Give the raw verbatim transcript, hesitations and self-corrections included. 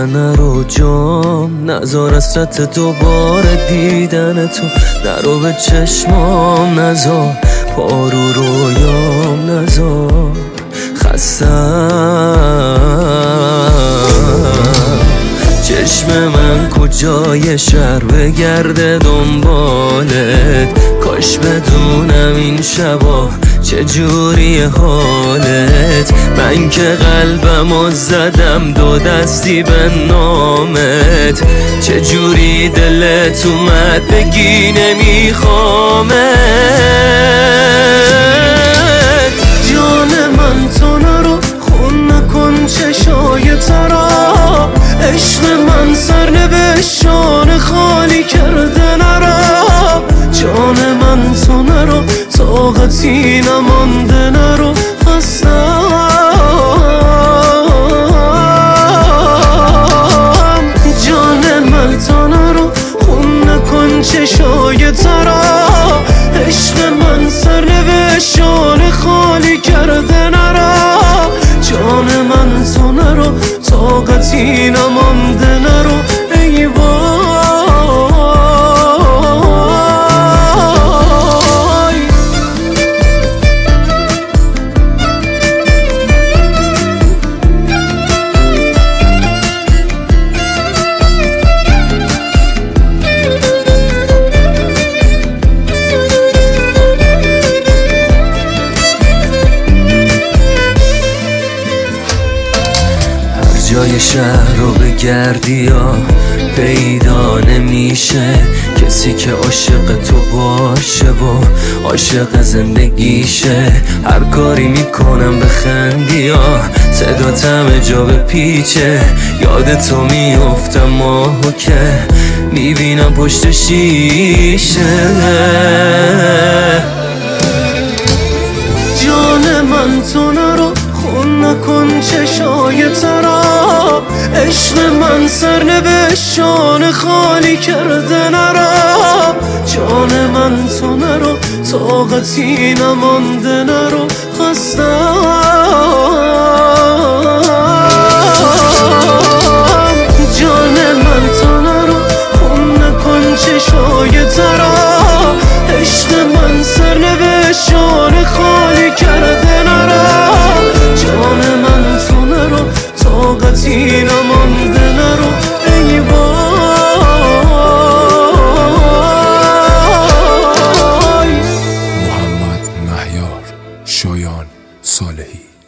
من نرو جام، نزار اسرت دوباره دیدن تو، نرو به چشمام نزار، پارو رویام نزار، خستم. چشم من کجای شهر بگرده دنبالت، کاش بدونم این شبا چجوری حالت. من که قلبمو زدم دو دستی به نامت، چجوری دلت اومد بگی نمیخوامت. جان من تو نرو، خون نکن چشای ترا، عشق من سرنوشتان خالی کرده نرا. جان من تو نرو، طاقتی نمانده نرو، خستم. جان من تو نرو، خون نکن چشای ترا، عشق من سرنوشتان خالی کرده نرا. جان من تو نرو، طاقتی نمانده نرو، ای وای. جای شهر رو بگردی یا پیدا نمیشه کسی که عاشق تو باشه و عاشق زندگیشه. هر کاری میکنم بخندی یا صدات همه جا به پیچه، یاد تو میافتم ماهو که میبینم پشت شیشه. جان من تو نرو، خون نکن چشای ترا، عشق من سرنوشتان خالی کرده نرا. جان من تو نرو، طاقتی نمانده نرو، خستم. جان من تو نرو، خون نکن چشای ترا، عشق من سرنوشتان خالی کرده نرا. جان من تو نرو، طاقتی نمانده نرو، ای وای. محمد مهیار، شایان صالحی.